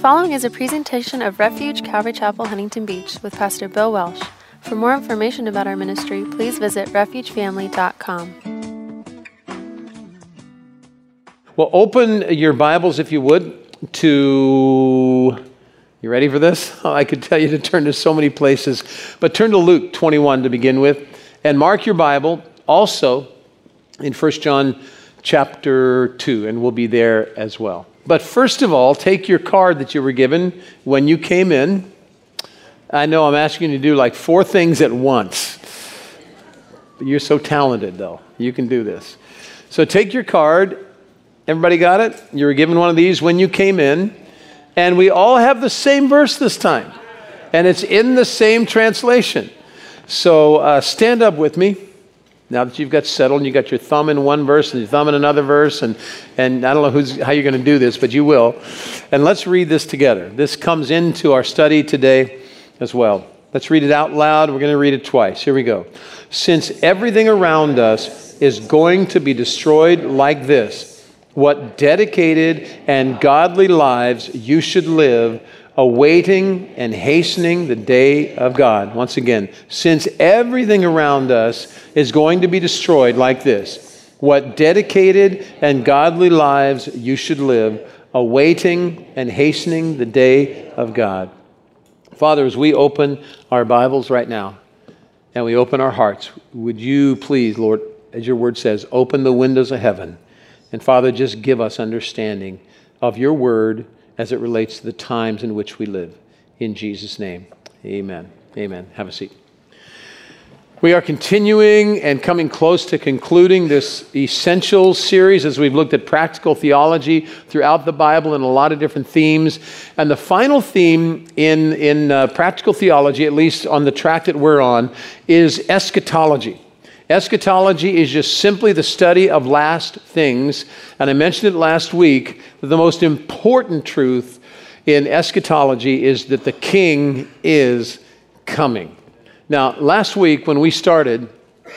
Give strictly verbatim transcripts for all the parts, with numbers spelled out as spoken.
following is a presentation of Refuge Calvary Chapel, Huntington Beach with Pastor Bill Welsh. For more information about our ministry, please visit refuge family dot com. Well, open your Bibles, if you would, to... You ready for this? Oh, I could tell you to turn to so many places, but turn to Luke twenty-one to begin with, and mark your Bible also in First John chapter two, and we'll be there as well. But first of all, take your card that you were given when you came in. I know I'm asking you to do like four things at once, but you're so talented, though. You can do this. So take your card. Everybody got it? You were given one of these when you came in. And we all have the same verse this time. And it's in the same translation. So uh, stand up with me. Now that you've got settled and you got your thumb in one verse and your thumb in another verse. And, and I don't know who's, how you're going to do this, but you will. And let's read this together. This comes into our study today as well. Let's read it out loud. We're going to read it twice. Here we go. Since everything around us is going to be destroyed like this, what dedicated and godly lives you should live, awaiting and hastening the day of God. Once again, since everything around us is going to be destroyed like this, what dedicated and godly lives you should live, awaiting and hastening the day of God. Father, as we open our Bibles right now and we open our hearts, would you please, Lord, as your word says, open the windows of heaven. And Father, just give us understanding of your word as it relates to the times in which we live. In Jesus' name, amen. Amen. Have a seat. We are continuing and coming close to concluding this Essentials series as we've looked at practical theology throughout the Bible and a lot of different themes. And the final theme in, in uh, practical theology, at least on the track that we're on, is eschatology. Eschatology is just simply the study of last things. And I mentioned it last week, that the most important truth in eschatology is that the King is coming. Now, last week when we started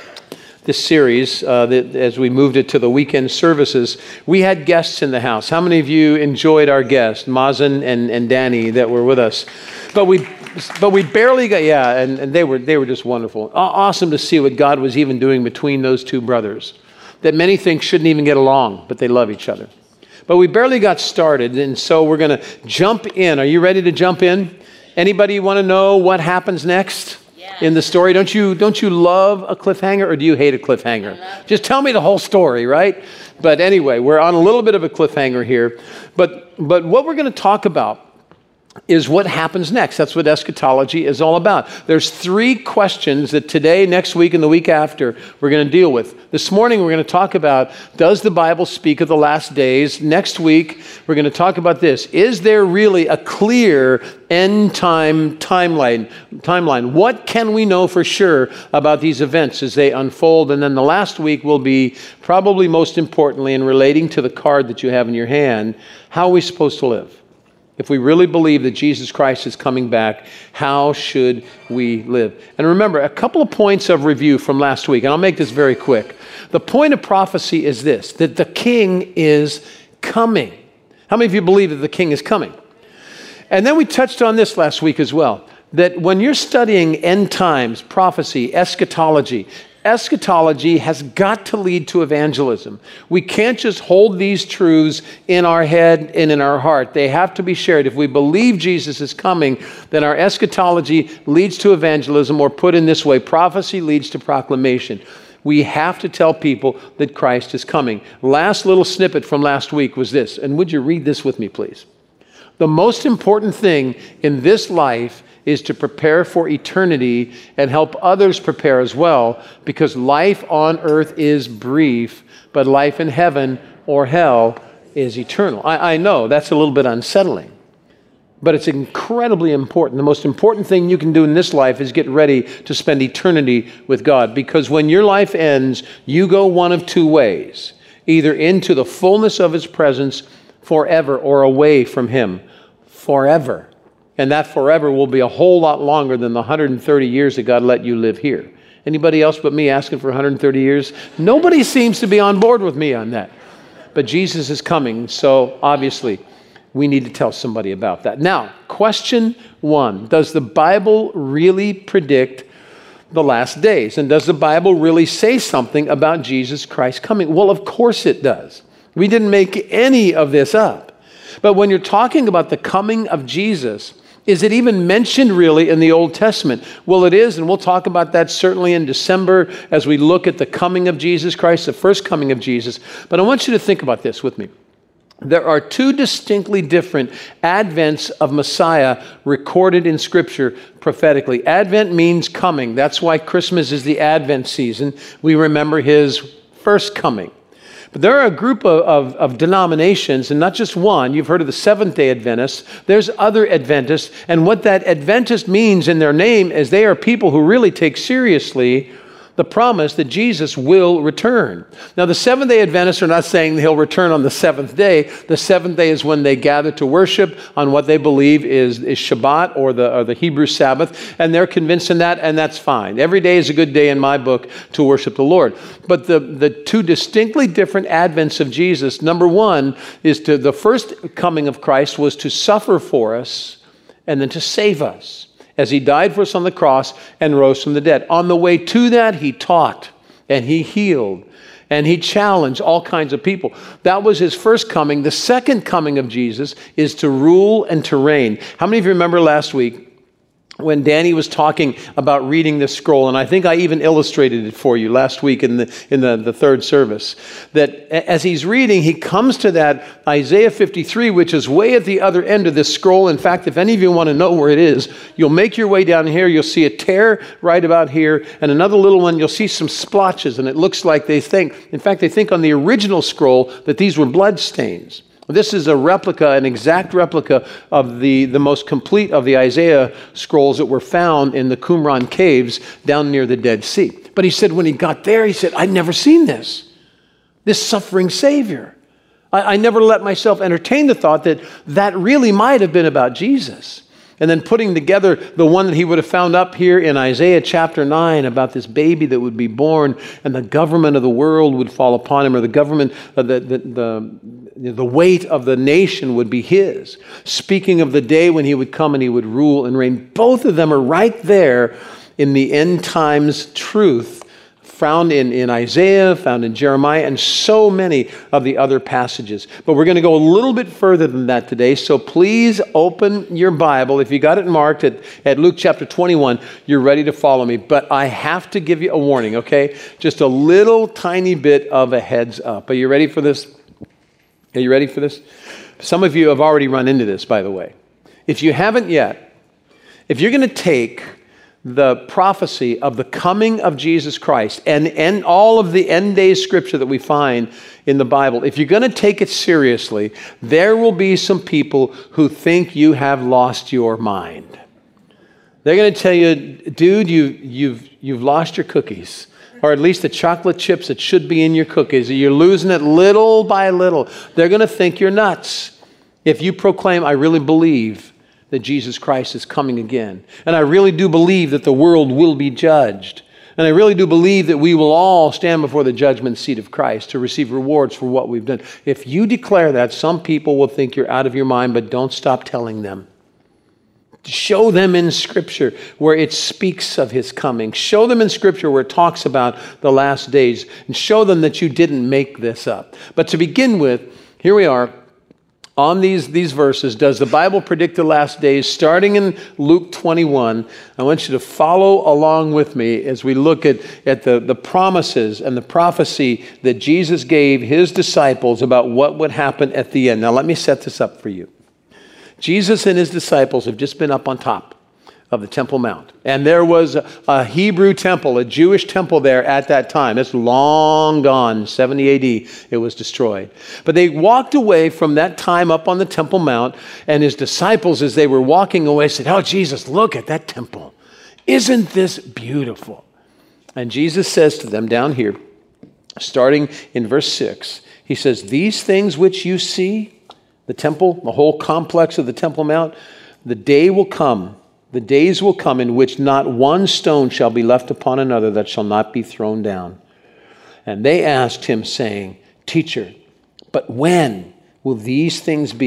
this series, uh, that, as we moved it to the weekend services, we had guests in the house. How many of you enjoyed our guests, Mazen and, and Danny, that were with us? But we But we barely got, yeah, and, and they were they were just wonderful. Awesome to see what God was even doing between those two brothers, that many think shouldn't even get along, but they love each other. But we barely got started, and so we're going to jump in. Are you ready to jump in? Anybody want to know what happens next yes. in the story? Don't you don't you love a cliffhanger, or do you hate a cliffhanger? Just tell me the whole story, right? But anyway, we're on a little bit of a cliffhanger here. But but what we're going to talk about is what happens next. That's what eschatology is all about. There's three questions that today, next week, and the week after we're going to deal with. This morning we're going to talk about, does the Bible speak of the last days? Next week we're going to talk about this. Is there really a clear end time timeline? Timeline. What can we know for sure about these events as they unfold? And then the last week will be, probably most importantly, in relating to the card that you have in your hand, how are we supposed to live? If we really believe that Jesus Christ is coming back, how should we live? And remember, a couple of points of review from last week, and I'll make this very quick. The point of prophecy is this, that the King is coming. How many of you believe that the King is coming? And then we touched on this last week as well, that when you're studying end times, prophecy, eschatology, eschatology has got to lead to evangelism. We can't just hold these truths in our head and in our heart. They have to be shared. If we believe Jesus is coming, then our eschatology leads to evangelism, or put in this way, prophecy leads to proclamation. We have to tell people that Christ is coming. Last little snippet from last week was this, and would you read this with me, please? The most important thing in this life is to prepare for eternity and help others prepare as well, because life on earth is brief, but life in heaven or hell is eternal. I, I know that's a little bit unsettling, but it's incredibly important. The most important thing you can do in this life is get ready to spend eternity with God, because when your life ends, you go one of two ways, either into the fullness of His presence forever or away from Him forever. And that forever will be a whole lot longer than the one hundred thirty years that God let you live here. Anybody else but me asking for one hundred thirty years? Nobody seems to be on board with me on that. But Jesus is coming, so obviously we need to tell somebody about that. Now, question one, does the Bible really predict the last days? And does the Bible really say something about Jesus Christ coming? Well, of course it does. We didn't make any of this up. But when you're talking about the coming of Jesus, is it even mentioned really in the Old Testament? Well, it is, and we'll talk about that certainly in December as we look at the coming of Jesus Christ, the first coming of Jesus. But I want you to think about this with me. There are two distinctly different advents of Messiah recorded in Scripture prophetically. Advent means coming. That's why Christmas is the Advent season. We remember his first coming. But there are a group of, of, of denominations, and not just one. You've heard of the Seventh-day Adventists. There's other Adventists. And what that Adventist means in their name is they are people who really take seriously the promise that Jesus will return. Now, the Seventh-day Adventists are not saying he'll return on the seventh day. The seventh day is when they gather to worship on what they believe is, is Shabbat or the, or the Hebrew Sabbath, and they're convinced in that, and that's fine. Every day is a good day in my book to worship the Lord. But the, the two distinctly different advents of Jesus, number one is to the first coming of Christ was to suffer for us and then to save us, as he died for us on the cross and rose from the dead. On the way to that, he taught and he healed and he challenged all kinds of people. That was his first coming. The second coming of Jesus is to rule and to reign. How many of you remember last week when Danny was talking about reading this scroll, and I think I even illustrated it for you last week in the in the, the third service, that as he's reading, he comes to that Isaiah fifty-three, which is way at the other end of this scroll. In fact, if any of you want to know where it is, you'll make your way down here. You'll see a tear right about here, and another little one, you'll see some splotches, and it looks like they think, in fact, they think on the original scroll that these were blood stains. This is a replica, an exact replica of the, the most complete of the Isaiah scrolls that were found in the Qumran caves down near the Dead Sea. But he said when he got there, he said, I'd never seen this, this suffering Savior. I, I never let myself entertain the thought that that really might have been about Jesus. And then putting together the one that he would have found up here in Isaiah chapter nine about this baby that would be born and the government of the world would fall upon him, or the government, uh, the, the, the, the weight of the nation would be his. Speaking of the day when he would come and he would rule and reign. Both of them are right there in the end times truth found in, in Isaiah, found in Jeremiah, and so many of the other passages. But we're going to go a little bit further than that today, so please open your Bible. If you got it marked at, at Luke chapter twenty-one, you're ready to follow me. But I have to give you a warning, okay? Just a little tiny bit of a heads up. Are you ready for this? Are you ready for this? Some of you have already run into this, by the way. If you haven't yet, if you're going to take the prophecy of the coming of Jesus Christ and, and all of the end days scripture that we find in the Bible, if you're going to take it seriously, there will be some people who think you have lost your mind. They're going to tell you, dude, you, you've, you've lost your cookies, or at least the chocolate chips that should be in your cookies. You're losing it little by little. They're going to think you're nuts if you proclaim, I really believe that Jesus Christ is coming again. And I really do believe that the world will be judged. And I really do believe that we will all stand before the judgment seat of Christ to receive rewards for what we've done. If you declare that, some people will think you're out of your mind, but don't stop telling them. Show them in Scripture where it speaks of his coming. Show them in Scripture where it talks about the last days. And show them that you didn't make this up. But to begin with, here we are. On these, these verses, does the Bible predict the last days? Starting in Luke twenty-one, I want you to follow along with me as we look at, at the, the promises and the prophecy that Jesus gave his disciples about what would happen at the end. Now, let me set this up for you. Jesus and his disciples have just been up on top of the Temple Mount. And there was a, a Hebrew temple, a Jewish temple there at that time. It's long gone, seventy A D, it was destroyed. But they walked away from that time up on the Temple Mount, and his disciples, as they were walking away, said, oh, Jesus, look at that temple. Isn't this beautiful? And Jesus says to them down here, starting in verse six, he says, these things which you see, the temple, the whole complex of the Temple Mount, the day will come, the days will come in which not one stone shall be left upon another that shall not be thrown down. And they asked him, saying, Teacher, but when will these things be?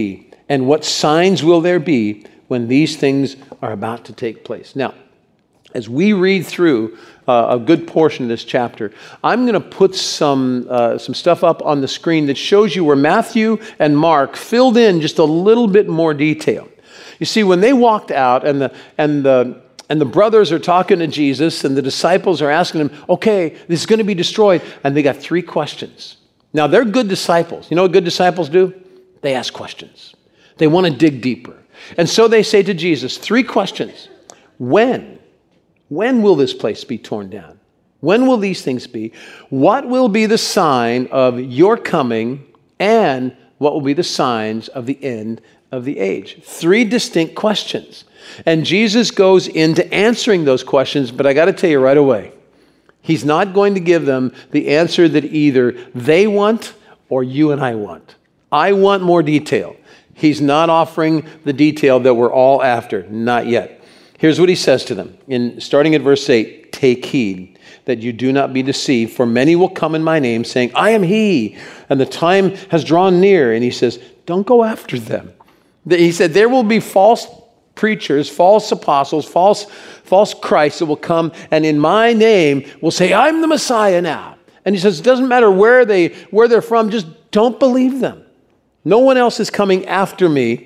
And what signs will there be when these things are about to take place? Now, as we read through uh, a good portion of this chapter, I'm going to put some uh, some stuff up on the screen that shows you where Matthew and Mark filled in just a little bit more detail. You see, when they walked out and the and the and the brothers are talking to Jesus and the disciples are asking him, okay, this is going to be destroyed, and they got three questions. Now, they're good disciples. You know what good disciples do? They ask questions. They want to dig deeper. And so they say to Jesus, three questions. When? When will this place be torn down? When will these things be? What will be the sign of your coming? And what will be the signs of the end of the age? Three distinct questions. And Jesus goes into answering those questions, but I got to tell you right away, he's not going to give them the answer that either they want or you and I want. I want more detail. He's not offering the detail that we're all after, not yet. Here's what he says to them, in starting at verse eight, take heed that you do not be deceived, for many will come in my name saying, I am he, and the time has drawn near. And he says, don't go after them. He said, there will be false preachers, false apostles, false, false Christs that will come, and in my name will say, I'm the Messiah now. And he says, it doesn't matter where, they, where they're from, just don't believe them. No one else is coming after me.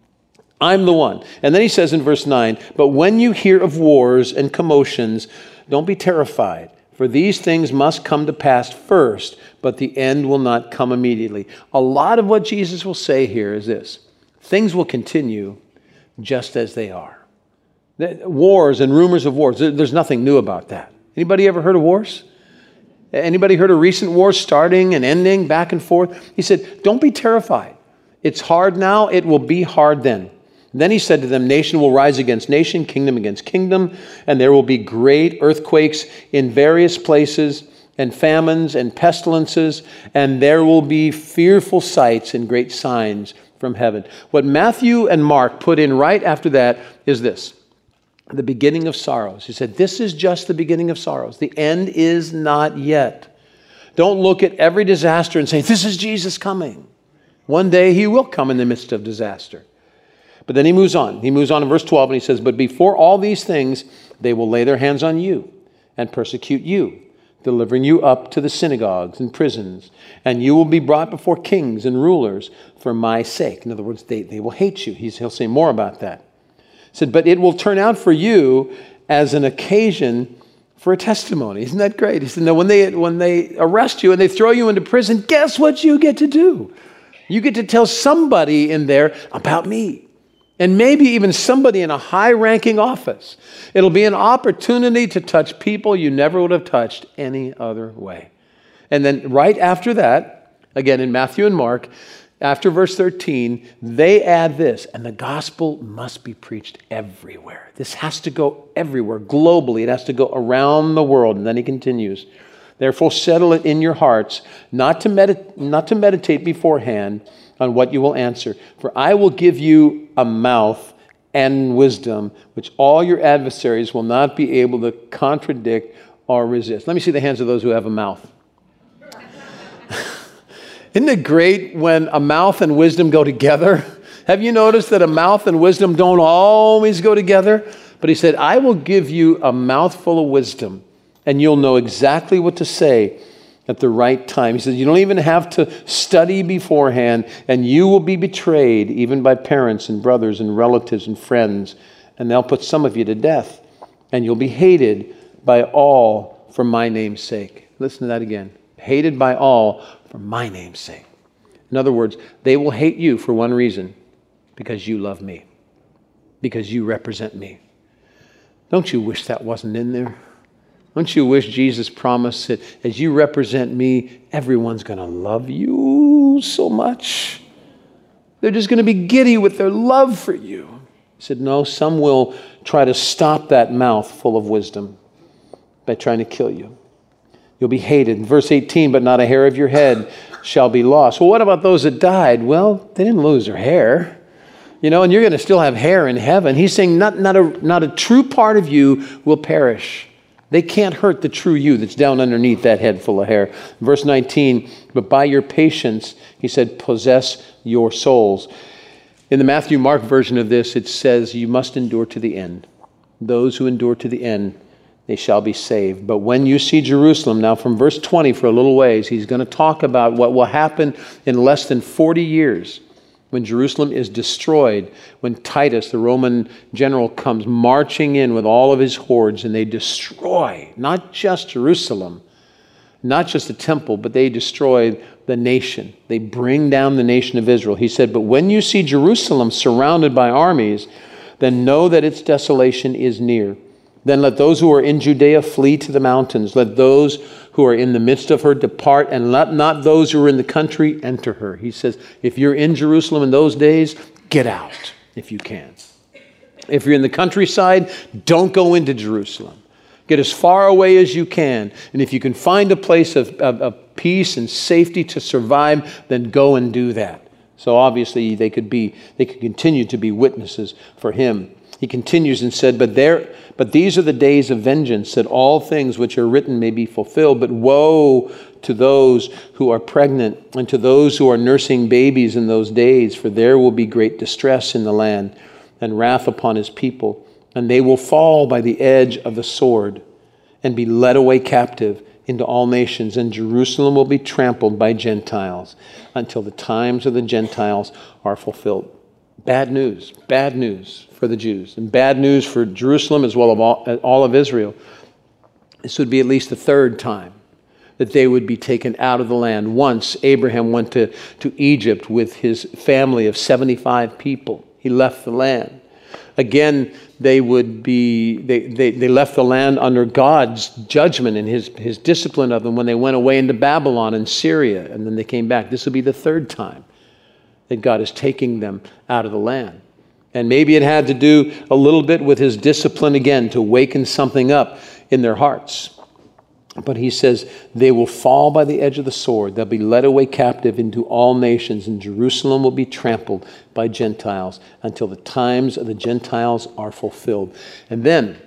I'm the one. And then he says in verse nine, but when you hear of wars and commotions, don't be terrified, for these things must come to pass first, but the end will not come immediately. A lot of what Jesus will say here is this: things will continue just as they are. Wars and rumors of wars, there's nothing new about that. Anybody ever heard of wars? Anybody heard of recent wars starting and ending, back and forth? He said, don't be terrified. It's hard now, it will be hard then. Then he said to them, nation will rise against nation, kingdom against kingdom, and there will be great earthquakes in various places, and famines and pestilences, and there will be fearful sights and great signs from heaven. What Matthew and Mark put in right after that is this: the beginning of sorrows. He said, this is just the beginning of sorrows. The end is not yet. Don't look at every disaster and say, this is Jesus coming. One day he will come in the midst of disaster. But then he moves on. He moves on in verse twelve and he says, but before all these things, they will lay their hands on you and persecute you, delivering you up to the synagogues and prisons. And you will be brought before kings and rulers for my sake. In other words, they, they will hate you. He's, he'll say more about that. He said, but it will turn out for you as an occasion for a testimony. Isn't that great? He said, no, when they, when they arrest you and they throw you into prison, guess what you get to do? You get to tell somebody in there about me. And maybe even somebody in a high-ranking office. It'll be an opportunity to touch people you never would have touched any other way. And then right after that, again in Matthew and Mark, after verse thirteen, they add this, and the gospel must be preached everywhere. This has to go everywhere, globally. It has to go around the world. And then he continues, therefore settle it in your hearts, not to, medit- not to meditate beforehand on what you will answer. For I will give you a mouth and wisdom, which all your adversaries will not be able to contradict or resist. Let me see the hands of those who have a mouth. Isn't it great when a mouth and wisdom go together? Have you noticed that a mouth and wisdom don't always go together? But he said, I will give you a mouthful of wisdom, and you'll know exactly what to say at the right time. He says, you don't even have to study beforehand, and you will be betrayed even by parents and brothers and relatives and friends, and they'll put some of you to death, and you'll be hated by all for my name's sake. Listen to that again. Hated by all for my name's sake. In other words, they will hate you for one reason, because you love me, because you represent me. Don't you wish that wasn't in there? Don't you wish Jesus promised that as you represent me, everyone's going to love you so much? They're just going to be giddy with their love for you. He said, no, some will try to stop that mouth full of wisdom by trying to kill you. You'll be hated. In verse eighteen, but not a hair of your head shall be lost. Well, what about those that died? Well, they didn't lose their hair. You know, and you're going to still have hair in heaven. He's saying not, not, a, not a true part of you will perish. They can't hurt the true you that's down underneath that head full of hair. Verse nineteen, but by your patience, he said, possess your souls. In the Matthew Mark version of this, it says, you must endure to the end. Those who endure to the end, they shall be saved. But when you see Jerusalem, now from verse twenty for a little ways, he's going to talk about what will happen in less than forty years when Jerusalem is destroyed, when Titus, the Roman general, comes marching in with all of his hordes, and they destroy not just Jerusalem, not just the temple, but they destroy the nation. They bring down the nation of Israel. He said, but when you see Jerusalem surrounded by armies, then know that its desolation is near. Then let those who are in Judea flee to the mountains. Let those who are in the midst of her depart, and let not those who are in the country enter her. He says, if you're in Jerusalem in those days, get out if you can. If you're in the countryside, don't go into Jerusalem. Get as far away as you can. And if you can find a place of, of, of peace and safety to survive, then go and do that. So obviously they could be, they could continue to be witnesses for him. He continues and said, but there, but these are the days of vengeance, that all things which are written may be fulfilled. But woe to those who are pregnant and to those who are nursing babies in those days, for there will be great distress in the land and wrath upon his people, and they will fall by the edge of the sword and be led away captive into all nations, and Jerusalem will be trampled by Gentiles until the times of the Gentiles are fulfilled. Bad news, bad news for the Jews, and bad news for Jerusalem as well as all, all of Israel. This would be at least the third time that they would be taken out of the land. Once Abraham went to, to Egypt with his family of seventy-five people. He left the land. Again, they would be they, they, they left the land under God's judgment and his, his discipline of them when they went away into Babylon and Syria, and then they came back. This will be the third time that God is taking them out of the land. And maybe it had to do a little bit with his discipline again to waken something up in their hearts. But he says, they will fall by the edge of the sword. They'll be led away captive into all nations, and Jerusalem will be trampled by Gentiles until the times of the Gentiles are fulfilled. And then,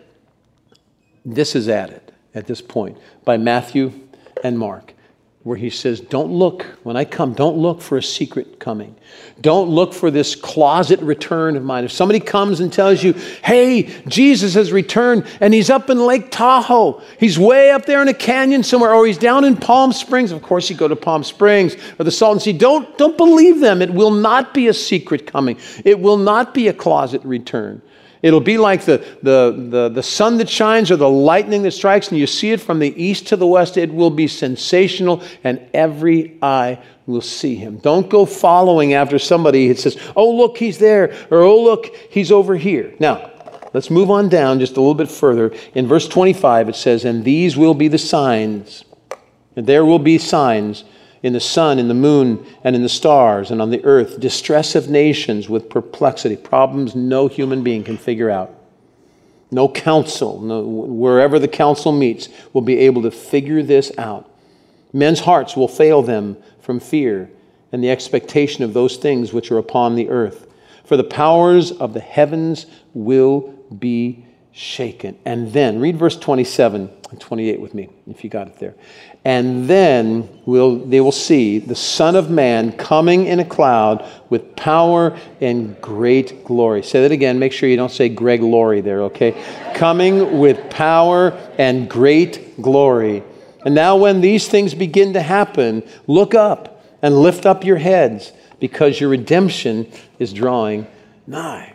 this is added at this point by Matthew and Mark, where he says, don't look, when I come, don't look for a secret coming. Don't look for this closet return of mine. If somebody comes and tells you, hey, Jesus has returned and he's up in Lake Tahoe, he's way up there in a canyon somewhere, or he's down in Palm Springs. Of course, you go to Palm Springs or the Salton Sea. Don't, don't believe them. It will not be a secret coming. It will not be a closet return. It'll be like the, the, the, the sun that shines or the lightning that strikes, and you see it from the east to the west. It will be sensational, and every eye will see him. Don't go following after somebody that says, oh, look, he's there, or oh, look, he's over here. Now, let's move on down just a little bit further. In verse twenty-five, it says, and these will be the signs, and there will be signs in the sun, in the moon, and in the stars, and on the earth, distress of nations with perplexity, problems no human being can figure out. No council, no, wherever the council meets, will be able to figure this out. Men's hearts will fail them from fear and the expectation of those things which are upon the earth. For the powers of the heavens will be shaken. And then, read verse twenty-seven and twenty-eight with me, if you got it there. And then will they will see the Son of Man coming in a cloud with power and great glory. Say that again. Make sure you don't say Greg Laurie there, okay? Coming with power and great glory. And now when these things begin to happen, look up and lift up your heads, because your redemption is drawing nigh.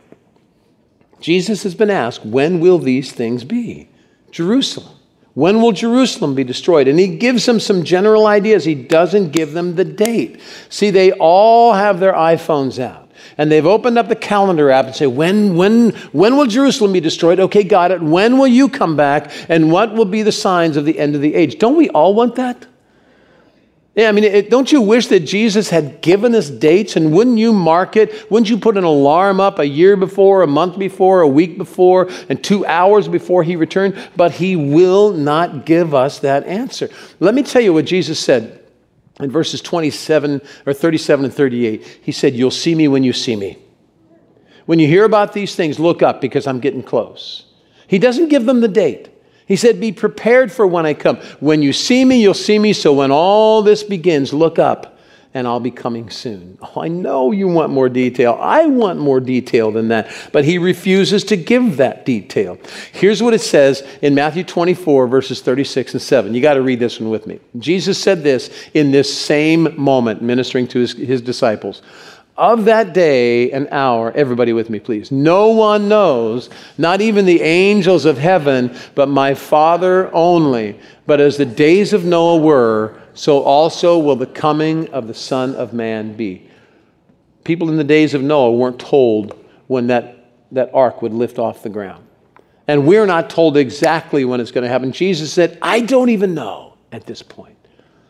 Jesus has been asked, when will these things be? Jerusalem. When will Jerusalem be destroyed? And he gives them some general ideas. He doesn't give them the date. See, they all have their iPhones out, and they've opened up the calendar app and say, when, when, when will Jerusalem be destroyed? Okay, got it. When will you come back? And what will be the signs of the end of the age? Don't we all want that? Yeah, I mean, it, don't you wish that Jesus had given us dates? And wouldn't you mark it? Wouldn't you put an alarm up a year before, a month before, a week before, and two hours before he returned? But he will not give us that answer. Let me tell you what Jesus said in verses twenty-seven or thirty-seven and thirty-eight. He said, you'll see me when you see me. When you hear about these things, look up, because I'm getting close. He doesn't give them the date. He said, be prepared for when I come. When you see me, you'll see me. So when all this begins, look up and I'll be coming soon. Oh, I know you want more detail. I want more detail than that. But he refuses to give that detail. Here's what it says in Matthew twenty-four, verses thirty-six and seven. You got to read this one with me. Jesus said this in this same moment, ministering to his, his disciples. Of that day and hour, everybody with me, please. No one knows, not even the angels of heaven, but my Father only. But as the days of Noah were, so also will the coming of the Son of Man be. People in the days of Noah weren't told when that, that ark would lift off the ground. And we're not told exactly when it's going to happen. Jesus said, I don't even know at this point.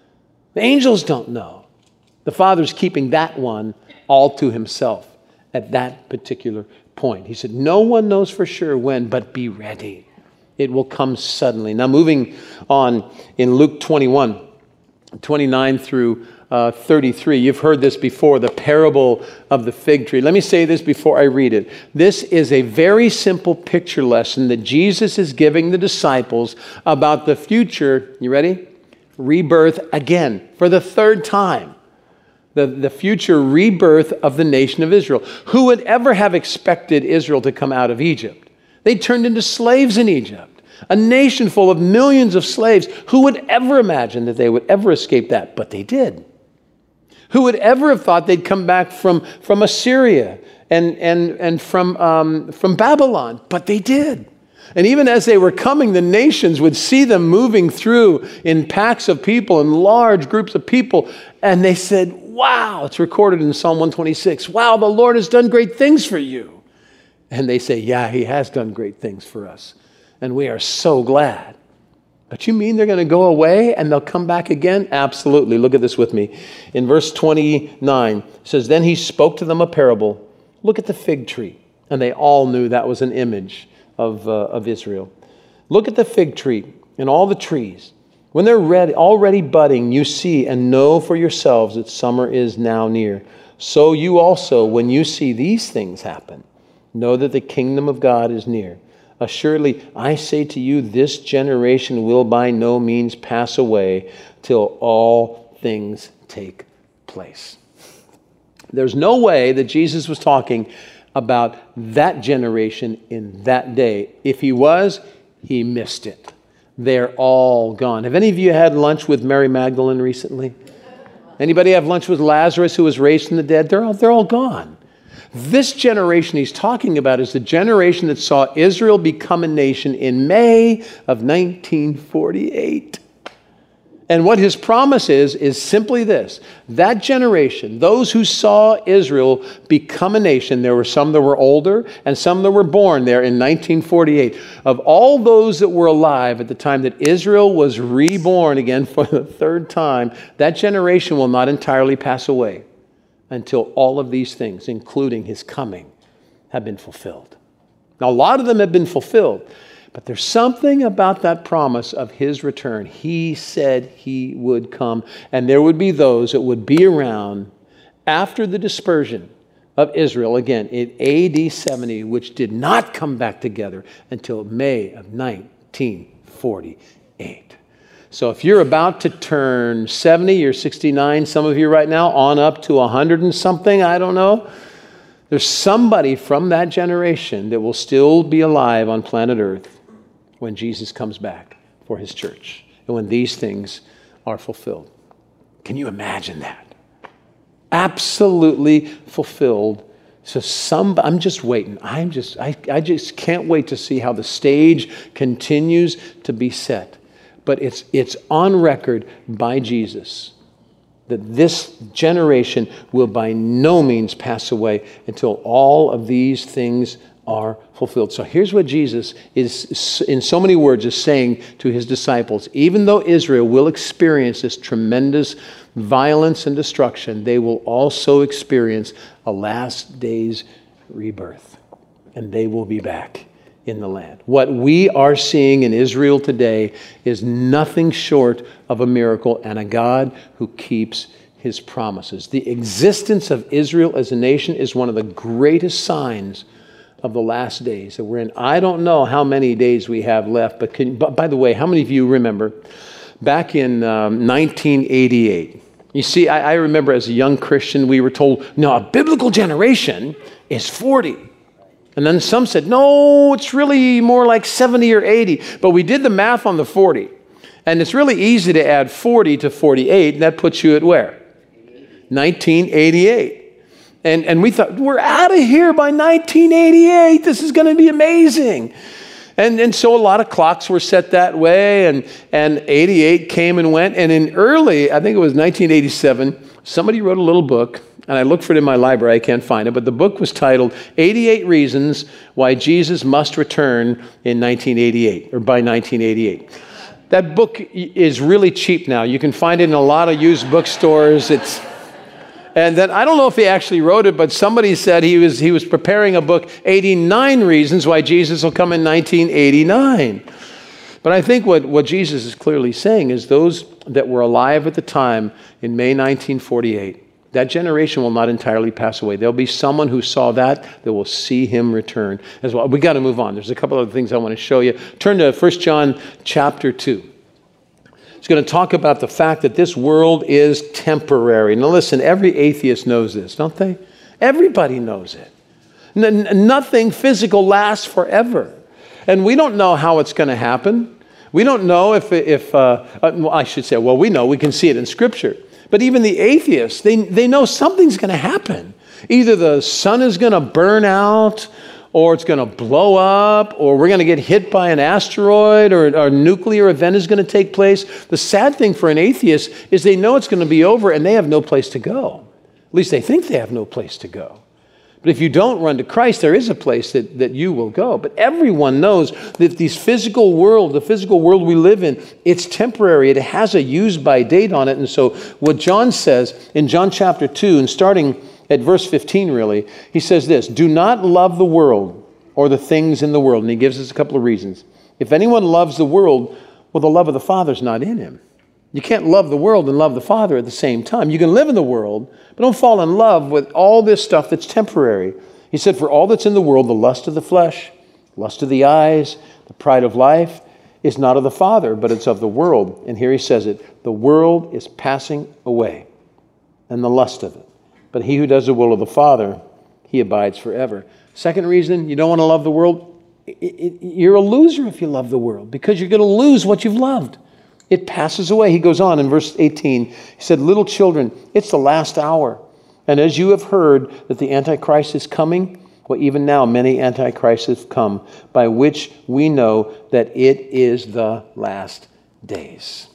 The angels don't know. The Father's keeping that one all to himself at that particular point. He said, no one knows for sure when, but be ready. It will come suddenly. Now moving on in Luke twenty-one, twenty-nine through uh, thirty-three. You've heard this before, the parable of the fig tree. Let me say this before I read it. This is a very simple picture lesson that Jesus is giving the disciples about the future, you ready? Rebirth again, for the third time. The, the future rebirth of the nation of Israel. Who would ever have expected Israel to come out of Egypt? They turned into slaves in Egypt. A nation full of millions of slaves. Who would ever imagine that they would ever escape that? But they did. Who would ever have thought they'd come back from, from Assyria and, and, and from, um, from Babylon? But they did. And even as they were coming, the nations would see them moving through in packs of people, in large groups of people. And they said, wow, it's recorded in Psalm one twenty-six. Wow, the Lord has done great things for you. And they say, yeah, he has done great things for us. And we are so glad. But you mean they're going to go away and they'll come back again? Absolutely. Look at this with me. In verse twenty-nine, it says, then he spoke to them a parable. Look at the fig tree. And they all knew that was an image of, uh, of Israel. Look at the fig tree and all the trees. When they're ready, already budding, you see and know for yourselves that summer is now near. So you also, when you see these things happen, know that the kingdom of God is near. Assuredly, I say to you, this generation will by no means pass away till all things take place. There's no way that Jesus was talking about that generation in that day. If he was, he missed it. They're all gone. Have any of you had lunch with Mary Magdalene recently? Anybody have lunch with Lazarus who was raised from the dead? They're all, they're all gone. This generation he's talking about is the generation that saw Israel become a nation in May of nineteen forty-eight. And what his promise is, is simply this. That generation, those who saw Israel become a nation, there were some that were older and some that were born there in nineteen forty-eight. Of all those that were alive at the time that Israel was reborn again for the third time, that generation will not entirely pass away until all of these things, including his coming, have been fulfilled. Now, a lot of them have been fulfilled. But there's something about that promise of his return. He said he would come, and there would be those that would be around after the dispersion of Israel, again, in A D seventy, which did not come back together until May of nineteen forty-eight. So if you're about to turn seventy or sixty-nine, some of you right now, on up to one hundred and something, I don't know, there's somebody from that generation that will still be alive on planet Earth when Jesus comes back for his church and when these things are fulfilled. Can you imagine that? Absolutely fulfilled. So some, I'm just waiting. I'm just, I, I just can't wait to see how the stage continues to be set. But it's, it's on record by Jesus that this generation will by no means pass away until all of these things are fulfilled. So here's what Jesus is, in so many words, is saying to his disciples. Even though Israel will experience this tremendous violence and destruction, they will also experience a last day's rebirth. And they will be back in the land. What we are seeing in Israel today is nothing short of a miracle and a God who keeps his promises. The existence of Israel as a nation is one of the greatest signs of the last days that we're in. I don't know how many days we have left, but, can, but by the way, how many of you remember back in um, nineteen eighty-eight, You see, I, I remember as a young Christian, we were told, no, a biblical generation is forty. And then some said, no, it's really more like seventy or eighty. But we did the math on the forty. And it's really easy to add forty to forty-eight, and that puts you at where? nineteen eighty-eight. And, and we thought, we're out of here by nineteen eighty-eight. This is going to be amazing. And, and so a lot of clocks were set that way, and, and eighty-eight came and went. And in early, I think it was nineteen eighty-seven, somebody wrote a little book, and I looked for it in my library. I can't find it, but the book was titled eighty-eight Reasons Why Jesus Must Return in nineteen eighty-eight, or by nineteen eighty-eight. That book is really cheap now. You can find it in a lot of used bookstores. It's... And then, I don't know if he actually wrote it, but somebody said he was he was preparing a book, eighty-nine Reasons Why Jesus Will Come in nineteen eighty-nine. But I think what, what Jesus is clearly saying is those that were alive at the time in May nineteen forty-eight, that generation will not entirely pass away. There'll be someone who saw that that will see him return as well. We got to move on. There's a couple other things I want to show you. Turn to First John chapter two. It's going to talk about the fact that this world is temporary. Now listen, every atheist knows this, don't they? Everybody knows it. N- nothing physical lasts forever. And we don't know how it's going to happen. We don't know if, if uh, uh, well, I should say, well, we know, we can see it in Scripture. But even the atheists, they, they know something's going to happen. Either the sun is going to burn out, or it's going to blow up, or we're going to get hit by an asteroid, or a nuclear event is going to take place. The sad thing for an atheist is they know it's going to be over and they have no place to go. At least they think they have no place to go. But if you don't run to Christ, there is a place that, that you will go. But everyone knows that this physical world, the physical world we live in, it's temporary. It has a use-by date on it. And so what John says in John chapter two, and starting at verse fifteen, really, he says this: do not love the world or the things in the world. And he gives us a couple of reasons. If anyone loves the world, well, the love of the Father's not in him. You can't love the world and love the Father at the same time. You can live in the world, but don't fall in love with all this stuff that's temporary. He said, for all that's in the world, the lust of the flesh, lust of the eyes, the pride of life, is not of the Father, but it's of the world. And here he says it: the world is passing away, and the lust of it. But he who does the will of the Father, he abides forever. Second reason you don't want to love the world, it, it, you're a loser if you love the world, because you're going to lose what you've loved. It passes away. He goes on in verse eighteen. He said, little children, it's the last hour. And as you have heard that the Antichrist is coming, well, even now many Antichrists have come, by which we know that it is the last days.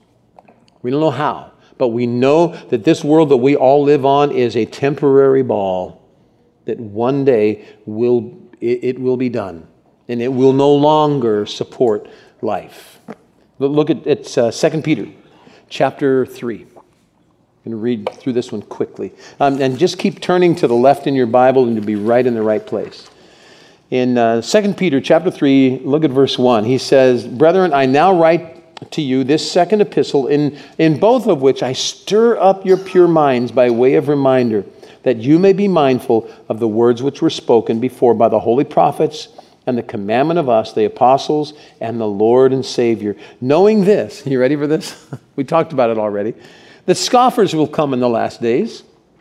We don't know how, but we know that this world that we all live on is a temporary ball, that one day will it, it will be done, and it will no longer support life. Look at it's uh, Second Peter chapter three. I'm going to read through this one quickly. Um, and just keep turning to the left in your Bible and you'll be right in the right place. In uh, Second Peter chapter three, look at verse one. He says, brethren, I now write to you this second epistle, in, in both of which I stir up your pure minds by way of reminder, that you may be mindful of the words which were spoken before by the holy prophets, and the commandment of us, the apostles, and the Lord and Savior. Knowing this, you ready for this? We talked about it already. The scoffers will come in the last days,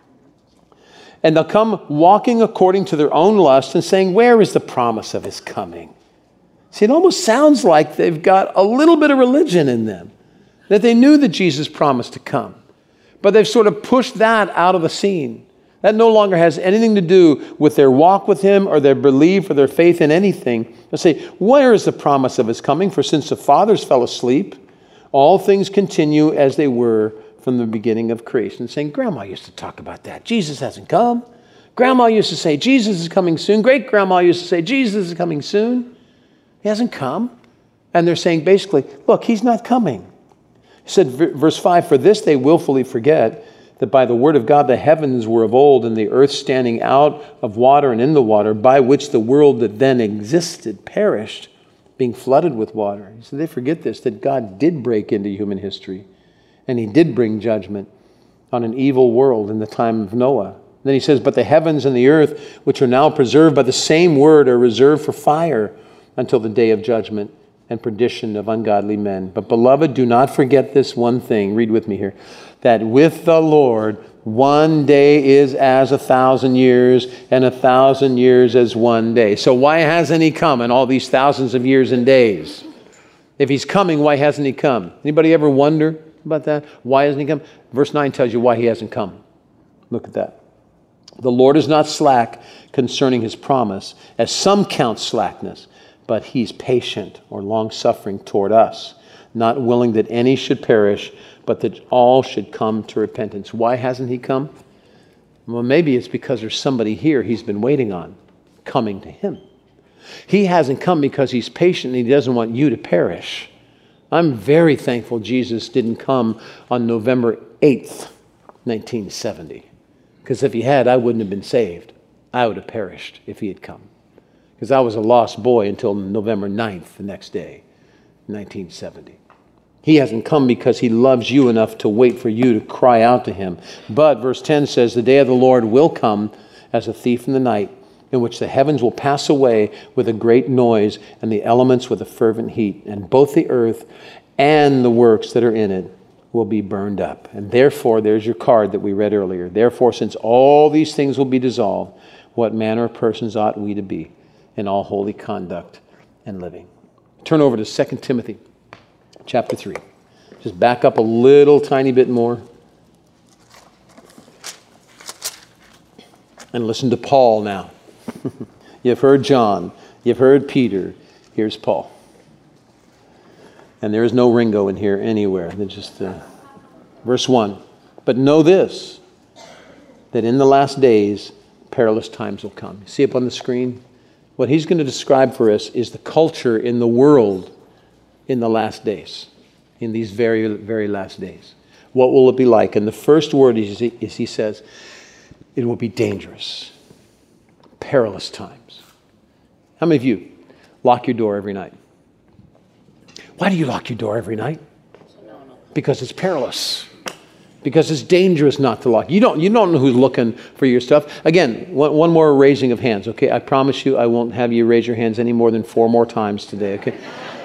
and they'll come walking according to their own lust and saying, where is the promise of his coming? See, it almost sounds like they've got a little bit of religion in them, that they knew that Jesus promised to come, but they've sort of pushed that out of the scene. That no longer has anything to do with their walk with him or their belief or their faith in anything. They'll say, where is the promise of his coming? For since the fathers fell asleep, all things continue as they were from the beginning of creation. Saying, Grandma used to talk about that. Jesus hasn't come. Grandma used to say, Jesus is coming soon. Great-grandma used to say, Jesus is coming soon. He hasn't come. And they're saying basically, look, he's not coming. He said, verse five, for this they willfully forget that by the word of God the heavens were of old, and the earth standing out of water and in the water, by which the world that then existed perished, being flooded with water. So they forget this, that God did break into human history, and he did bring judgment on an evil world in the time of Noah. Then he says, but the heavens and the earth, which are now preserved by the same word, are reserved for fire until the day of judgment and perdition of ungodly men. But beloved, do not forget this one thing. Read with me here. That with the Lord, one day is as a thousand years, and a thousand years as one day. So why hasn't he come in all these thousands of years and days? If he's coming, why hasn't he come? Anybody ever wonder about that? Why hasn't he come? Verse nine tells you why he hasn't come. Look at that. The Lord is not slack concerning his promise, as some count slackness, but he's patient or long-suffering toward us, not willing that any should perish, but that all should come to repentance. Why hasn't he come? Well, maybe it's because there's somebody here he's been waiting on, coming to him. He hasn't come because he's patient and he doesn't want you to perish. I'm very thankful Jesus didn't come on November eighth, nineteen seventy. Because if he had, I wouldn't have been saved. I would have perished if he had come. Because I was a lost boy until November ninth, the next day, nineteen seventy. He hasn't come because he loves you enough to wait for you to cry out to him. But verse ten says, the day of the Lord will come as a thief in the night, in which the heavens will pass away with a great noise, and the elements with a fervent heat, and both the earth and the works that are in it will be burned up. And therefore, there's your card that we read earlier. Therefore, since all these things will be dissolved, what manner of persons ought we to be in all holy conduct and living? Turn over to Second Timothy chapter three. Just back up a little tiny bit more. And listen to Paul now. You've heard John. You've heard Peter. Here's Paul. And there is no Ringo in here anywhere. They're just uh, verse one. But know this, that in the last days, perilous times will come. See up on the screen? What he's going to describe for us is the culture in the world in the last days, in these very, very last days. What will it be like? And the first word is, is he says, it will be dangerous. Perilous times. How many of you lock your door every night? Why do you lock your door every night? Because it's perilous. Because it's dangerous not to lock. You don't, you don't know who's looking for your stuff. Again, one, one more raising of hands, okay? I promise you I won't have you raise your hands any more than four more times today, okay?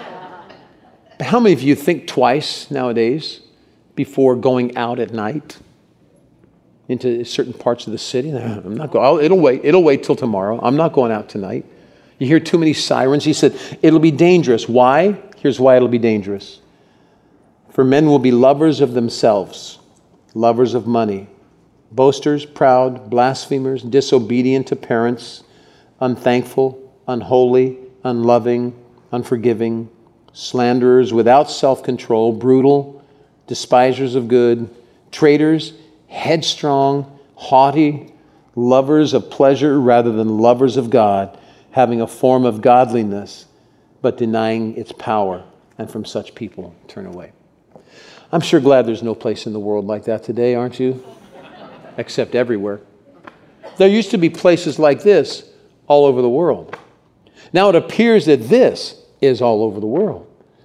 But how many of you think twice nowadays before going out at night into certain parts of the city? I'm not going. I'll, it'll wait. It'll wait till tomorrow. I'm not going out tonight. You hear too many sirens. He said, it'll be dangerous. Why? Here's why it'll be dangerous. For men will be lovers of themselves, lovers of money, boasters, proud, blasphemers, disobedient to parents, unthankful, unholy, unloving, unforgiving, slanderers, without self-control, brutal, despisers of good, traitors, headstrong, haughty, lovers of pleasure rather than lovers of God, having a form of godliness, but denying its power, and from such people turn away. I'm sure glad there's no place in the world like that today, aren't you? Except everywhere. There used to be places like this all over the world. Now it appears that this is all over the world.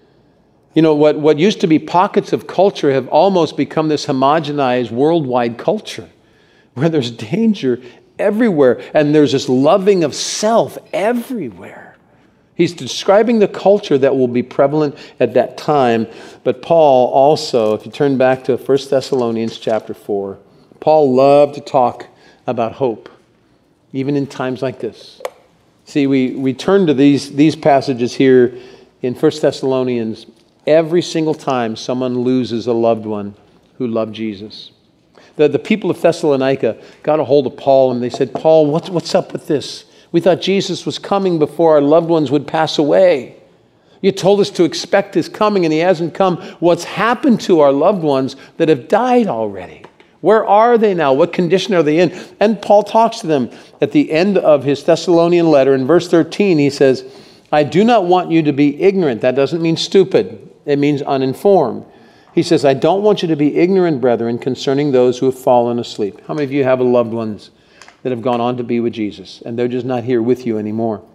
You know, what, what used to be pockets of culture have almost become this homogenized worldwide culture where there's danger everywhere and there's this loving of self everywhere. He's describing the culture that will be prevalent at that time. But Paul also, if you turn back to First Thessalonians chapter four, Paul loved to talk about hope, even in times like this. See, we, we turn to these, these passages here in First Thessalonians every single time someone loses a loved one who loved Jesus. The, the people of Thessalonica got a hold of Paul and they said, Paul, what's, what's up with this? We thought Jesus was coming before our loved ones would pass away. You told us to expect his coming and he hasn't come. What's happened to our loved ones that have died already? Where are they now? What condition are they in? And Paul talks to them at the end of his Thessalonian letter. In verse thirteen, he says, I do not want you to be ignorant. That doesn't mean stupid. It means uninformed. He says, I don't want you to be ignorant, brethren, concerning those who have fallen asleep. How many of you have loved ones that have gone on to be with Jesus and they're just not here with you anymore?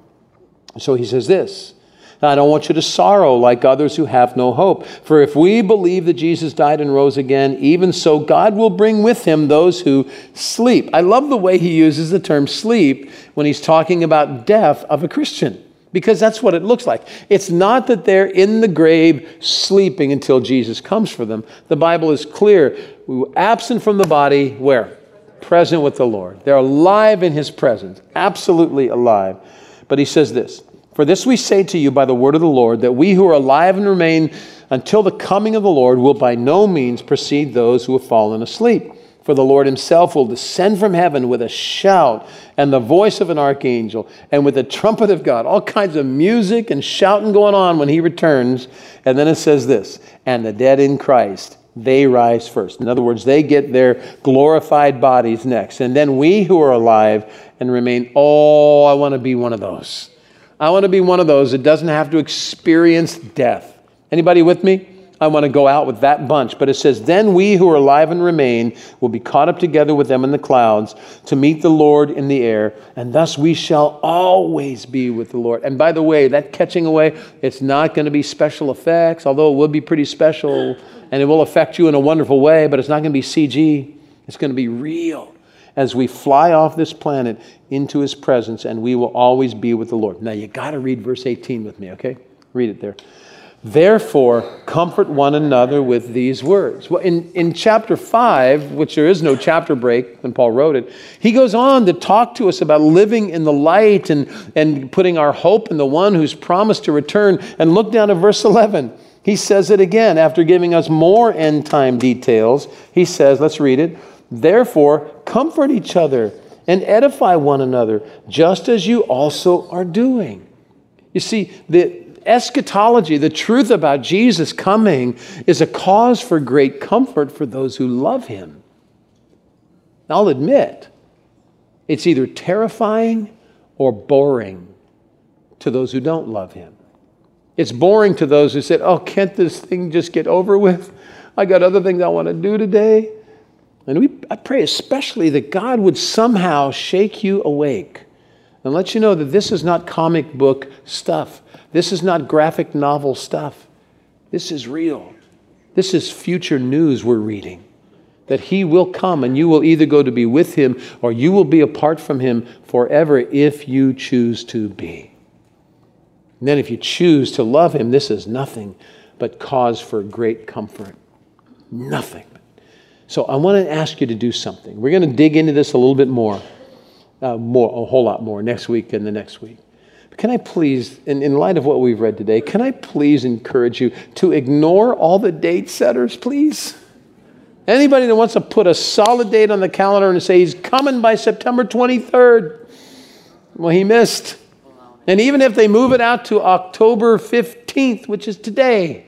So he says this, I don't want you to sorrow like others who have no hope. For if we believe that Jesus died and rose again, even so God will bring with him those who sleep. I love the way he uses the term sleep when he's talking about death of a Christian. Because that's what it looks like. It's not that they're in the grave sleeping until Jesus comes for them. The Bible is clear. We were absent from the body, where? Present with the Lord. They're alive in his presence. Absolutely alive. But he says this, "For this we say to you by the word of the Lord, that we who are alive and remain until the coming of the Lord will by no means precede those who have fallen asleep. For the Lord himself will descend from heaven with a shout and the voice of an archangel and with the trumpet of God." All kinds of music and shouting going on when he returns. And then it says this, "And the dead in Christ, they rise first." In other words, they get their glorified bodies next. And then we who are alive and remain, oh, I want to be one of those. I want to be one of those that doesn't have to experience death. Anybody with me? I want to go out with that bunch. But it says, "Then we who are alive and remain will be caught up together with them in the clouds to meet the Lord in the air, and thus we shall always be with the Lord." And by the way, that catching away, it's not going to be special effects, although it will be pretty special, and it will affect you in a wonderful way, but it's not going to be C G. It's going to be real as we fly off this planet into his presence, and we will always be with the Lord. Now, you got to read verse eighteen with me, okay? Read it there. "Therefore, comfort one another with these words." Well, in, in chapter five, which there is no chapter break when Paul wrote it, he goes on to talk to us about living in the light and, and putting our hope in the one who's promised to return. And look down at verse eleven. He says it again after giving us more end time details. He says, let's read it. "Therefore, comfort each other and edify one another, just as you also are doing." You see, the eschatology, the truth about Jesus coming, is a cause for great comfort for those who love him. I'll admit, it's either terrifying or boring to those who don't love him. It's boring to those who said, "Oh, can't this thing just get over with? I got other things I want to do today." And we, I pray especially that God would somehow shake you awake and let you know that this is not comic book stuff. This is not graphic novel stuff. This is real. This is future news we're reading. That he will come and you will either go to be with him or you will be apart from him forever if you choose to be. And then if you choose to love him, this is nothing but cause for great comfort. Nothing. So I want to ask you to do something. We're going to dig into this a little bit more. Uh, more, a whole lot more next week and the next week. Can I please, in, in light of what we've read today, can I please encourage you to ignore all the date setters, please? Anybody that wants to put a solid date on the calendar and say he's coming by September twenty-third, well, he missed. And even if they move it out to October fifteenth, which is today,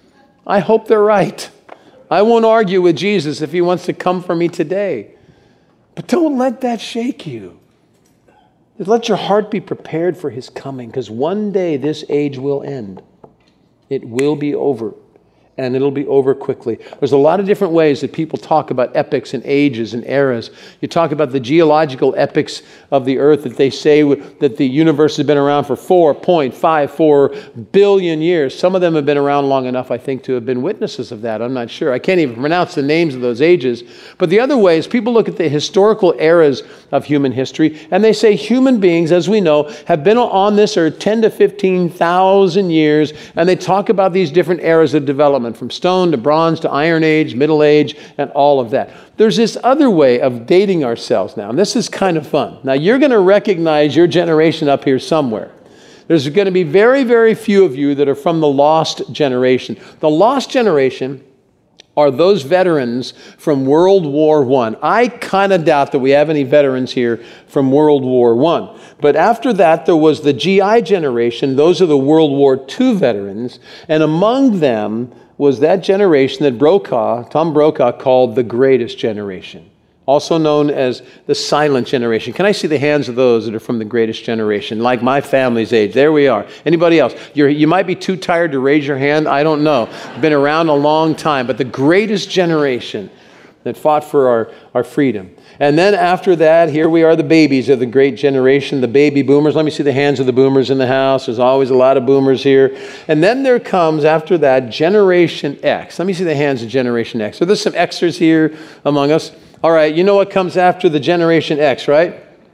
I hope they're right. I won't argue with Jesus if he wants to come for me today. But don't let that shake you. Let your heart be prepared for his coming, because one day this age will end. It will be over, and it'll be over quickly. There's a lot of different ways that people talk about epochs and ages and eras. You talk about the geological epochs of the earth, that they say that the universe has been around for four point five four billion years. Some of them have been around long enough, I think, to have been witnesses of that. I'm not sure. I can't even pronounce the names of those ages. But the other way is people look at the historical eras of human history, and they say human beings, as we know, have been on this earth ten to fifteen thousand years, and they talk about these different eras of development, from stone to bronze to iron age, middle age, and all of that. There's this other way of dating ourselves now, and this is kind of fun. Now, you're going to recognize your generation up here somewhere. There's going to be very, very few of you that are from the lost generation. The lost generation are those veterans from World War One. I kind of doubt that we have any veterans here from World War One. But after that, there was the G I generation. Those are the World War Two veterans. And among them was that generation that Brokaw, Tom Brokaw, called the greatest generation, also known as the silent generation. Can I see the hands of those that are from the greatest generation, like my family's age? There we are. Anybody else? You're, you might be too tired to raise your hand. I don't know. Been around a long time, but the greatest generation that fought for our, our freedom. And then after that, here we are, the babies of the great generation, the baby boomers. Let me see the hands of the boomers in the house. There's always a lot of boomers here. And then there comes, after that, Generation X. Let me see the hands of Generation X. So there's some Xers here among us. All right, you know what comes after the Generation X, right?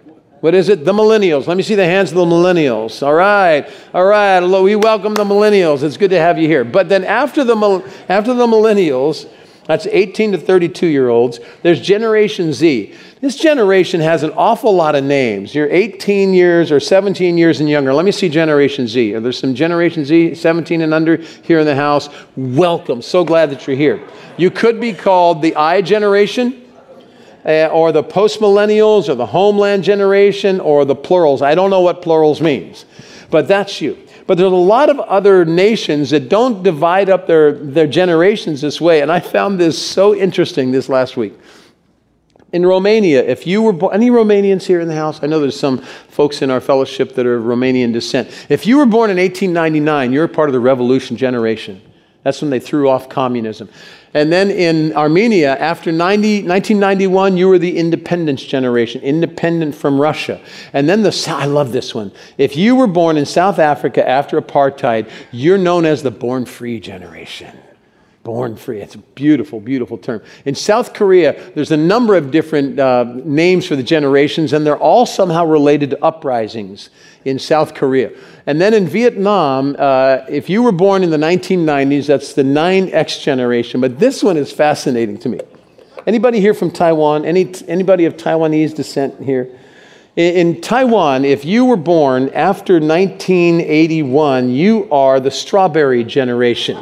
What is it? The millennials. Let me see the hands of the millennials. All right. All right. We welcome the millennials. It's good to have you here. But then after the after the millennials, that's eighteen to thirty-two year olds, there's Generation Z. This generation has an awful lot of names. You're eighteen years or seventeen years and younger. Let me see Generation Z. Are there some Generation Z, seventeen and under here in the house? Welcome. So glad that you're here. You could be called the I generation, Uh, or the post-millennials, or the homeland generation, or the plurals. I don't know what plurals means, but that's you. But there's a lot of other nations that don't divide up their, their generations this way, and I found this so interesting this last week. In Romania, if you were born, any Romanians here in the house? I know there's some folks in our fellowship that are of Romanian descent. If you were born in eighteen ninety-nine, you're part of the Revolution generation. That's when they threw off communism. And then in Armenia, after nineteen ninety-one, you were the independence generation, independent from Russia. And then the, I love this one. If you were born in South Africa after apartheid, you're known as the born free generation. Born free. It's a beautiful, beautiful term. In South Korea, there's a number of different uh, names for the generations, and they're all somehow related to uprisings in South Korea. And then in Vietnam, uh, if you were born in the nineteen nineties, that's the nine X generation. But this one is fascinating to me. Anybody here from Taiwan? Any anybody of Taiwanese descent here? In, in Taiwan, if you were born after nineteen eighty-one, you are the strawberry generation.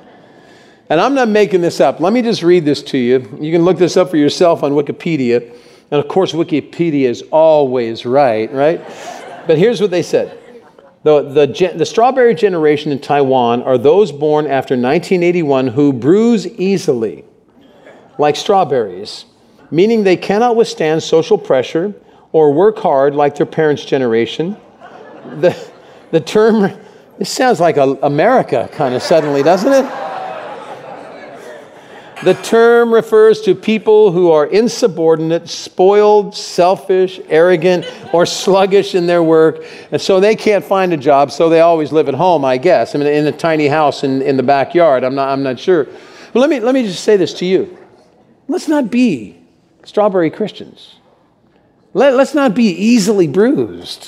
And I'm not making this up. Let me just read this to you. You can look this up for yourself on Wikipedia. And of course, Wikipedia is always right, right? But here's what they said. The, the, the strawberry generation in Taiwan are those born after nineteen eighty-one who bruise easily, like strawberries, meaning they cannot withstand social pressure or work hard like their parents' generation. The, the term, this sounds like a, America kind of suddenly, doesn't it? The term refers to people who are insubordinate, spoiled, selfish, arrogant, or sluggish in their work. And so they can't find a job, so they always live at home, I guess. I mean, in a tiny house in, in the backyard. I'm not, I'm not sure. But let me, let me just say this to you. Let's not be strawberry Christians. Let, let's not be easily bruised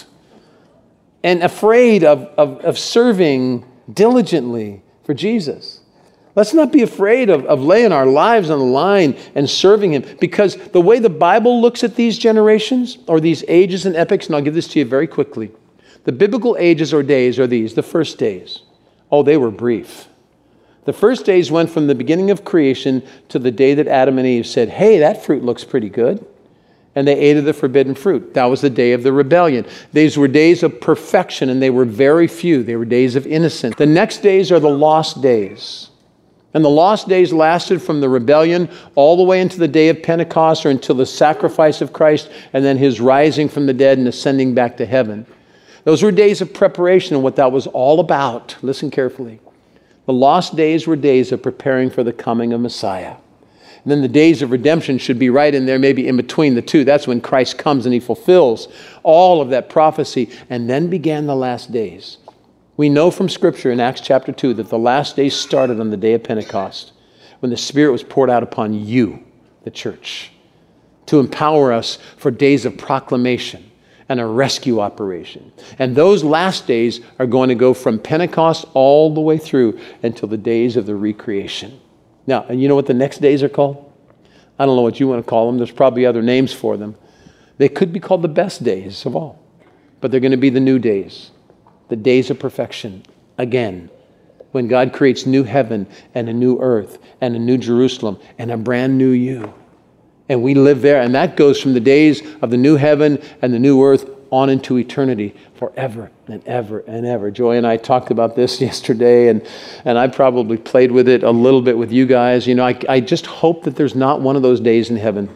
and afraid of, of, of serving diligently for Jesus. Let's not be afraid of, of laying our lives on the line and serving Him, because the way the Bible looks at these generations or these ages and epochs, and I'll give this to you very quickly. The biblical ages or days are these, the first days. Oh, they were brief. The first days went from the beginning of creation to the day that Adam and Eve said, hey, that fruit looks pretty good. And they ate of the forbidden fruit. That was the day of the rebellion. These were days of perfection, and they were very few. They were days of innocence. The next days are the lost days. And the lost days lasted from the rebellion all the way into the day of Pentecost, or until the sacrifice of Christ and then His rising from the dead and ascending back to heaven. Those were days of preparation, and what that was all about. Listen carefully. The lost days were days of preparing for the coming of Messiah. And then the days of redemption should be right in there, maybe in between the two. That's when Christ comes and He fulfills all of that prophecy. And then began the last days. We know from Scripture in Acts chapter two that the last days started on the day of Pentecost, when the Spirit was poured out upon you, the church, to empower us for days of proclamation and a rescue operation. And those last days are going to go from Pentecost all the way through until the days of the recreation. Now, and you know what the next days are called? I don't know what you want to call them. There's probably other names for them. They could be called the best days of all, but they're going to be the new days. The days of perfection, again, when God creates new heaven and a new earth and a new Jerusalem and a brand new you. And we live there, and that goes from the days of the new heaven and the new earth on into eternity forever and ever and ever. Joy and I talked about this yesterday, and, and I probably played with it a little bit with you guys. You know, I, I just hope that there's not one of those days in heaven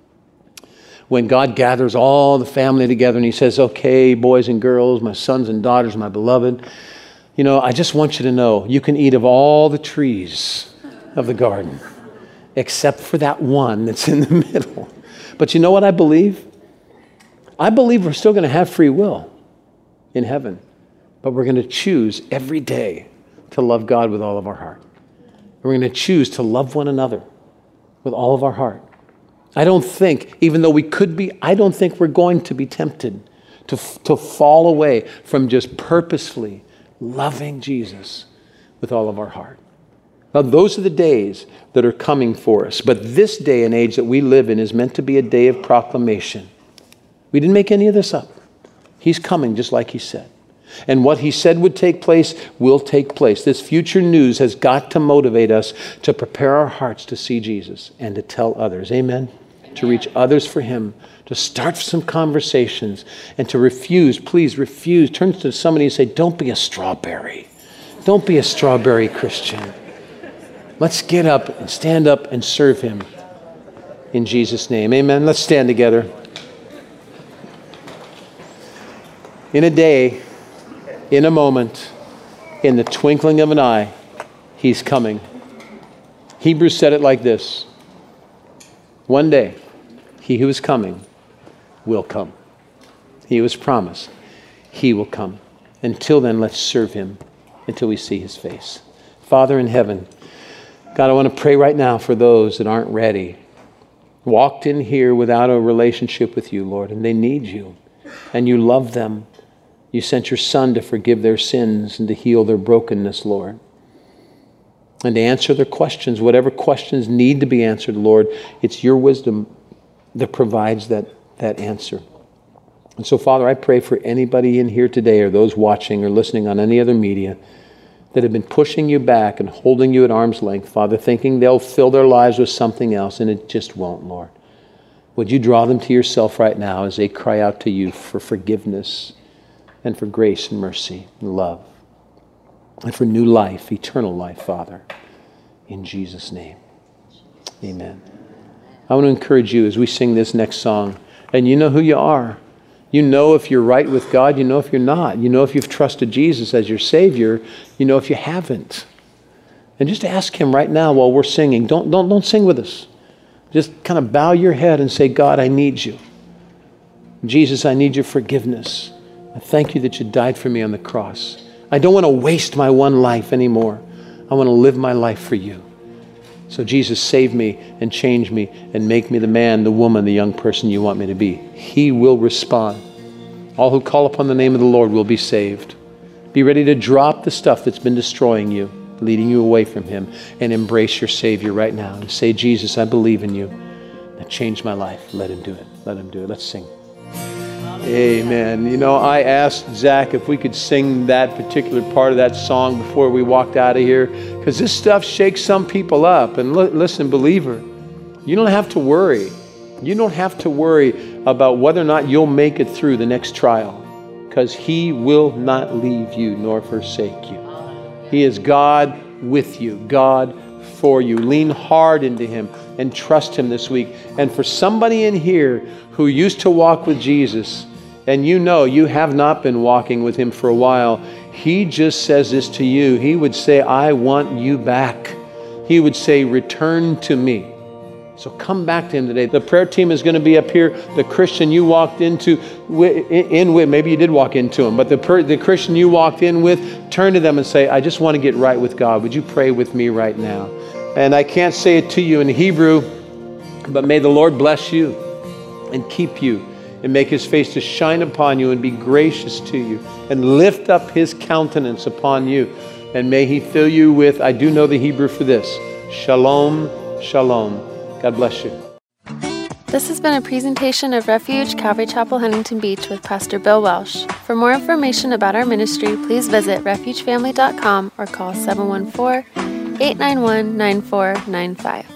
when God gathers all the family together and He says, okay, boys and girls, my sons and daughters, my beloved, you know, I just want you to know you can eat of all the trees of the garden except for that one that's in the middle. But you know what I believe? I believe we're still going to have free will in heaven, but we're going to choose every day to love God with all of our heart. We're going to choose to love one another with all of our heart. I don't think, even though we could be, I don't think we're going to be tempted to, to fall away from just purposefully loving Jesus with all of our heart. Now, those are the days that are coming for us. But this day and age that we live in is meant to be a day of proclamation. We didn't make any of this up. He's coming just like he said. And what he said would take place will take place. This future news has got to motivate us to prepare our hearts to see Jesus and to tell others. Amen? Amen. To reach others for him, to start some conversations, and to refuse, please refuse. Turn to somebody and say, don't be a strawberry. Don't be a strawberry Christian. Let's get up and stand up and serve him in Jesus' name. Amen. Let's stand together. In a day, in a moment, in the twinkling of an eye, he's coming. Hebrews said it like this. One day, he who is coming will come. He who has promised, he will come. Until then, let's serve him until we see his face. Father in heaven, God, I want to pray right now for those that aren't ready, walked in here without a relationship with you, Lord, and they need you, and you love them. You sent your Son to forgive their sins and to heal their brokenness, Lord, and to answer their questions, whatever questions need to be answered, Lord. It's your wisdom that provides that, that answer. And so, Father, I pray for anybody in here today or those watching or listening on any other media that have been pushing you back and holding you at arm's length, Father, thinking they'll fill their lives with something else, and it just won't, Lord. Would you draw them to yourself right now as they cry out to you for forgiveness and for grace and mercy and love and for new life, eternal life, Father, in Jesus' name. Amen. I want to encourage you as we sing this next song, and you know who you are. You know if you're right with God. You know if you're not. You know if you've trusted Jesus as your Savior. You know if you haven't. And just ask him right now while we're singing. Don't, don't, don't sing with us. Just kind of bow your head and say, God, I need you. Jesus, I need your forgiveness. I thank you that you died for me on the cross. I don't want to waste my one life anymore. I want to live my life for you. So Jesus, save me and change me and make me the man, the woman, the young person you want me to be. He will respond. All who call upon the name of the Lord will be saved. Be ready to drop the stuff that's been destroying you, leading you away from him, and embrace your Savior right now. And say, Jesus, I believe in you. Now change my life. Let him do it. Let him do it. Let's sing. Amen. You know, I asked Zach if we could sing that particular part of that song before we walked out of here, because this stuff shakes some people up. And li- listen, believer, you don't have to worry. You don't have to worry about whether or not you'll make it through the next trial, because he will not leave you nor forsake you. He is God with you, God for you. Lean hard into him and trust him this week. And for somebody in here who used to walk with Jesus, and you know you have not been walking with him for a while, he just says this to you. He would say, I want you back. He would say, return to me. So come back to him today. The prayer team is going to be up here. The Christian you walked into in with, maybe you did walk into him, but the, per, the Christian you walked in with, turn to them and say, I just want to get right with God. Would you pray with me right now? And I can't say it to you in Hebrew, but may the Lord bless you and keep you and make his face to shine upon you and be gracious to you and lift up his countenance upon you. And may he fill you with, I do know the Hebrew for this, shalom, shalom. God bless you. This has been a presentation of Refuge Calvary Chapel, Huntington Beach with Pastor Bill Welsh. For more information about our ministry, please visit refuge family dot com or call seven one four, eight nine one, nine four nine five.